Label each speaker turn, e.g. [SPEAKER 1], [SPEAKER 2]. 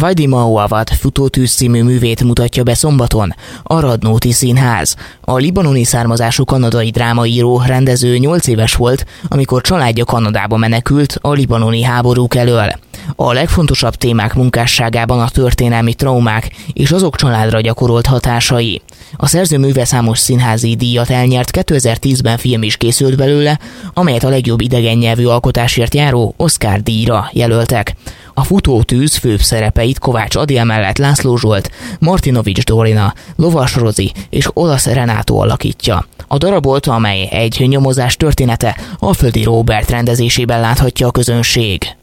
[SPEAKER 1] Vajdima Oavad Futótűz című művét mutatja be szombaton a Radnóti Színház. A libanoni származású kanadai drámaíró, rendező 8 éves volt, amikor családja Kanadába menekült a libanoni háborúk elől. A legfontosabb témák munkásságában a történelmi traumák és azok családra gyakorolt hatásai. A szerző műve számos színházi díjat elnyert, 2010-ben film is készült belőle, amelyet a legjobb idegen nyelvű alkotásért járó Oscar-díjra jelöltek. A Futótűz főbb szerepeit Kovács Adél mellett László Zsolt, Martinovics Dorina, Lovas Rozi és Olasz Renátó alakítja. A darabot, amely egy nyomozás története, Alföldi Róbert rendezésében láthatja a közönség.